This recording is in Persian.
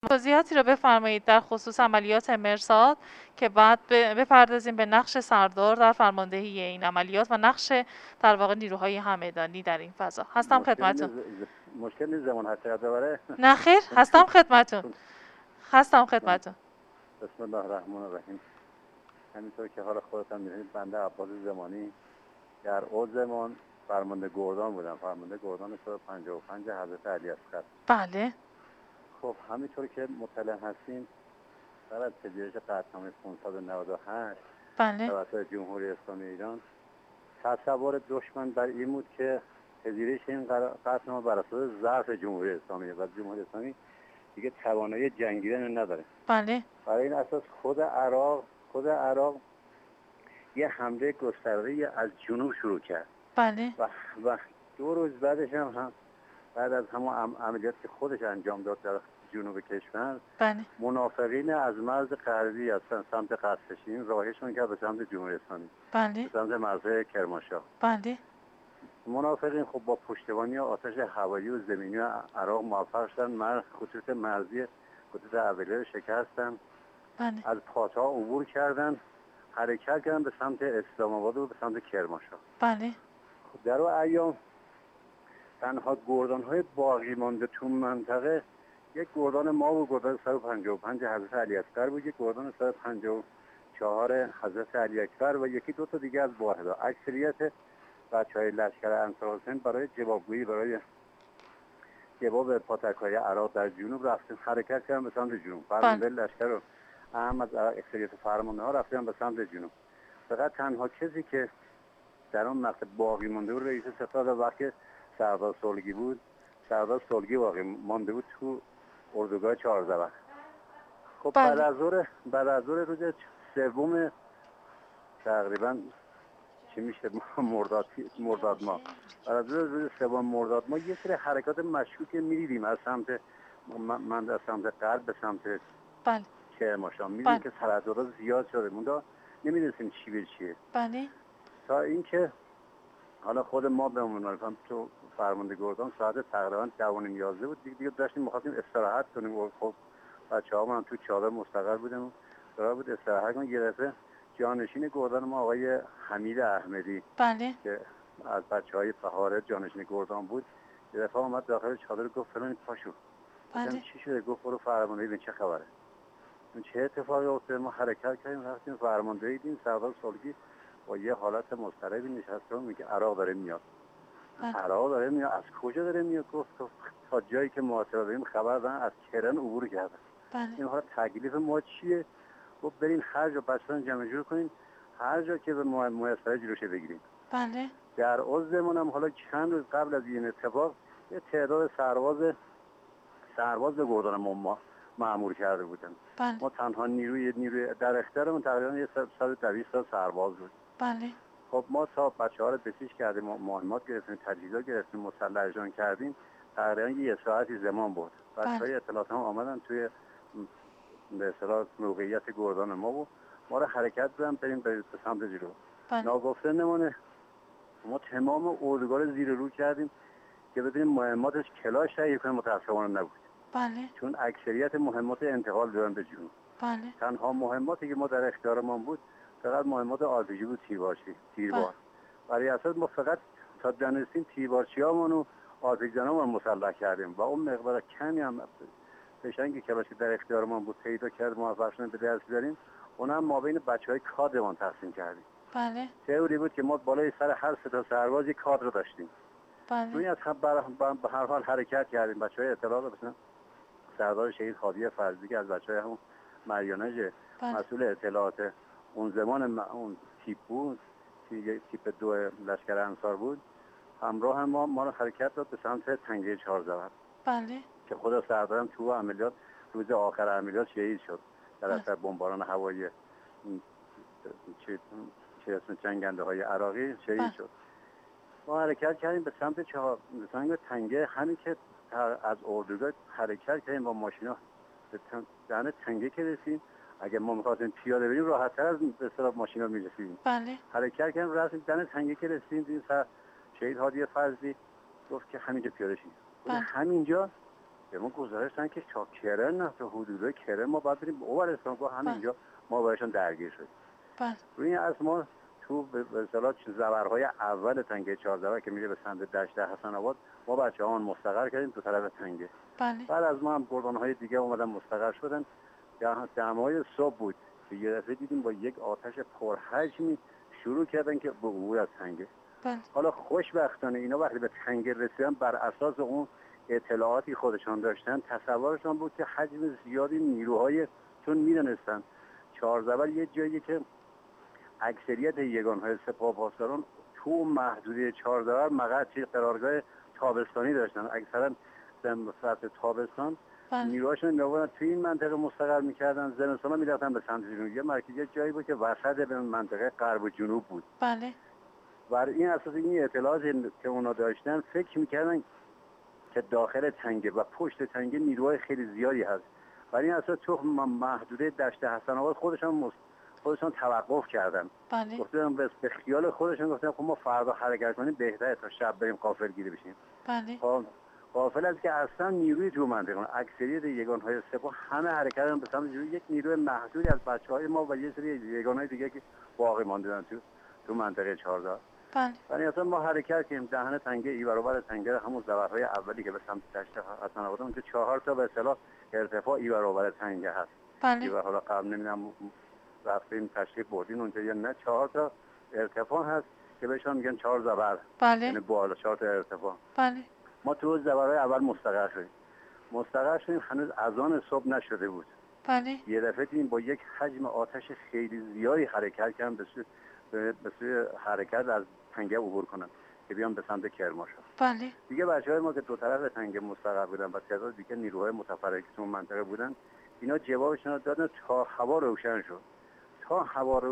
توضیحاتی رو بفرمایید در خصوص عملیات مرصاد که بعد بپردازیم به نقش سردار در فرماندهی این عملیات و نقش در واقع نیروهای همدانی در این فضا. هستم خدمتتون. مشکل نیست زمان هر چقدر ببره. نه خیر، هستم خدمتتون. بسم الله الرحمن الرحیم. همینطور که حال خودت هم می‌دونید بنده عباس زمانی در اون زمان فرمانده گردان بودم، فرمانده گردان 155 حضرت علی اصغر. بله. خب همینطور که مطلع هستیم بعد از پذیرش قطعنامه 598 بله. توسط جمهوری اسلامی ایران، تصور دشمن بر این بود که پذیرش این قطعنامه بر اساس ضعف جمهوری اسلامی و جمهوری اسلامی دیگه توانایی جنگیدن نداره. بله. برای این اساس خود عراق یه حمله گسترده از جنوب شروع کرد. بله. و 2 روز بعدش هم بعد از همون عملیات که خودش انجام داد در جنوب کشور، بله. منافقین از مرز غربی از سمت قصرشین راهشون کرد به سمت جمهوری اسلامی. بله. به سمت مرز کرمانشاه. بله. منافقین خب با پشتیبانی آتش هوایی و زمینی عراق موفق شدن خطوط مرزی خطوط اولیه رو شکستن. بله. از پاتا عبور کردن، حرکت کردن به سمت اسلام آباد و به سمت کرمانشاه. بله. در اون ایام تنها گردان‌های باقی مانده تو منطقه یک گردان ما و گردان 155 حضرت علی اصغر بود، یک گردان 154 حضرت علی اکبر و یکی 2 تا دیگه از واحدها. اکثریت بچه‌های لشکر انصارالحسین برای جوابگویی، برای جواب پاتک‌های عراق در جنوب رفتن، حرکت کردن به سمت جنوب. فرمانده لشکر رو اهم از اکثریت فرمانده‌ها رفتن به سمت جنوب. فقط تنها کسی که در اون مقطع باقی مانده بود رئیس ستاد وقت سردار صلحی بود. سردار صلحی باقی مانده بود تو اردوگاه 14 وقت. خب بله. بعد از ظهر روز سوم تقریبا چی میشه مرداد ماه، بعد از روز سوم مرداد ما یه سری حرکات مشکوک می‌دیدیم از سمت من از سمت غرب به سمت بله کرمانشاه. می‌دیدیم که ترددات زیاد شده، موندا نمی‌دونستیم چی به چیه. بله. تا اینکه حالا خود ما به عنوان تو فرمانده گردان ساعت تقریبا 10:30 بود دیگه داشتیم می‌خواستیم استراحت کنیم و خب بچه‌ها من تو چادر مستقر بودم، قرار بود استراحت کنیم. یه دفعه جانشین گردان ما آقای حمید احمدی، بله، که از بچه‌های فهاره جانشین گردان بود، یه دفعه اومد داخل چادر گفت فلان پاشو. گفتم چی شده؟ گفت برو فرماندهی ببین چه خبره. چه اتفاقی افتاد؟ ما حرکت کردیم رفتیم فرماندهی دیدیم سردار صلحی با یه حالت مضطربی نشسته و میگه عراق داره میاد. عراق داره میاد؟ از کجا داره میاد؟ گفت تا جایی که محاصره داریم خبر دارن از کرن عبور کرده. این حالا تکلیف ما چیه؟ گفت برین هر جا بچه‌ها جمع جور کنین، هر جا که به میسر جلوشه بگیریم. بله. در عضومون هم حالا چند روز قبل از این اتفاق یه تعداد سرباز به گردان ما مأمور کرده بودن. بله. ما تنها نیروی در اختیارمون تقریبا یه 120 تا سرباز بود. بله. خب ما تا بچه‌ها رو بسیج کردیم، مهمات گرفتیم، تجهیزات گرفتیم، مسلحشان کردیم، تقریبا یه ساعتی زمان بود. بچه‌های اطلاعات هم آمدن توی به اصطلاح موقعیت گردان ما بود، ما رو حرکت دادن بریم به سمت جلو. ناگفته نمونه ما تمام اردوگاه رو زیر رو کردیم که بدونیم مهماتش کلاش تهیه کنیم، متاسفانه نبود. بله. چون اکثریت مهمات انتقال دادن به جنوب. بله. تنها مهماتی که ما در اختیارمان بود فقط مهمات آرپیجی بود، تیربار. برای اساس ما فقط تا دانستیم تیربارچیامون و آرپیجی‌هامون مسلح کردیم و اون مقدار کمی هم فشنگی که در اختیارمان بود پیدا کرد موفق شدیم به دست بیاریم، اونم ما بین بچهای کادرمان تقسیم کردیم. بله. تئوری بود که ما بالای سر هر سه تا سرباز یک کادر داشتیم. بله. روی از به هر حال حرکت کردیم. بچهای اطلاعات مثلا سردار شهید هادی فرزی که از بچهای همون مریانج مسئول اطلاعات اون زمان اون تیپ بود، تیپ 2 لشکر انصار بود، همراه ما رو حرکت داد به سمت تنگه 14. بله. که خود سردارم تو عملیات روز آخر عملیات شهید شد در اثر بمباران هوایی چه اسم جنگنده های عراقی شهید شد. ما حرکت کردیم به سمت تنگه. همین که از اردوگاه حرکت کردیم با ماشینا به دهن تنگه که رسیم، اگه ما می‌خواستیم پیاده بریم راحت‌تر از به اصطلاح ماشینا می‌رسیدیم. بله. حرکت کردیم رفتیم دهن تنگه که رسیدیم دیدیم شهید هادی فضلی گفت که همینجا پیاده شید. همینجا به ما گزارشتن که تا کرن نه تا حدود کرن ما باید بریم اوورستان با همینجا ما باشون درگیر شدیم. بله. روی از ما تو به اصطلاح زبرهای اول تنگه 14 که میره به سمت دشت حسن آباد ما بچه‌هان مستقر کردیم تو طرف تنگه. بله. بعد از ما هم گردان‌های دیگه اومدن مستقر شدن. دمای صبح بود که یه دفعه دیدیم با یک آتش پرحجمی شروع کردن که به عبور از تنگه. بله. حالا خوشبختانه اینا وقتی به تنگه رسیدن بر اساس اون اطلاعاتی خودشان داشتن تصورشان بود که حجم زیادی نیروهای چون میدونستن چهارزبر یه جایی که اکثریت یگانهای سپاه پاسداران تو محدوده چهارزبر مقر قرارگاه تابستانی داشتن. اکثرا در فصل تابستان نیروهاشون میآوردن توی این منطقه مستقر میکردن، زمستان میرفتن به سمت جنوب. یه مرکز جایی بود که وسط به منطقه غرب و جنوب بود. بله. بر این اساس این اطلاعات که اونا داشتن فکر میکردن که داخل تنگه و پشت تنگه نیروهای خیلی زیادی هست. برای این اساس تو محدوده دشت حسن آباد خودشان توقف کردن. بله. گفتن به خیال خودشون گفتن خب ما فردا حرکت کنیم بهتره تا شب بریم غافلگیری بشیم. بله. غافل است که اصلا نیروی تو منطقه اکثریت یگانهای سپاه همه حرکت کردن به سمت جنوب. یک نیروی محدودی از بچهای ما و یه سری یگانهای دیگه که باقی ماندن تو منطقه 14. بله. یعنی اصلا ما حرکت کردیم دهن تنگه ای برابر تنگه همون زبرهای اولی که به سمت دشت حسن آباد اون که 4 تا به اصطلاح ارتفاع ای برابر تنگه هست. بله. ای حالا قبل نمیدونم رفتیم تشریف بردین اونجا یا نه 4 تا ارتفاع هست که بهشون میگن 4 زبر. بله. یعنی بالا 4 تا ارتفاع. بله. ما تو زبرهای اول مستقر شدیم هنوز اذان صبح نشده بود. بله. یه دفعه دیدیم با یک حجم آتش خیلی زیادی حرکت کردن به سوی حرکت از تنگه عبور کنن که بیان به سمت کرمانشاه. بله. دیگه بچه‌های ما که دو طرف تنگه مستقر بودن و تعداد دیگه نیروهای متفرقی تو منطقه بودن اینا جوابشون دادن تا هوا روشن شد.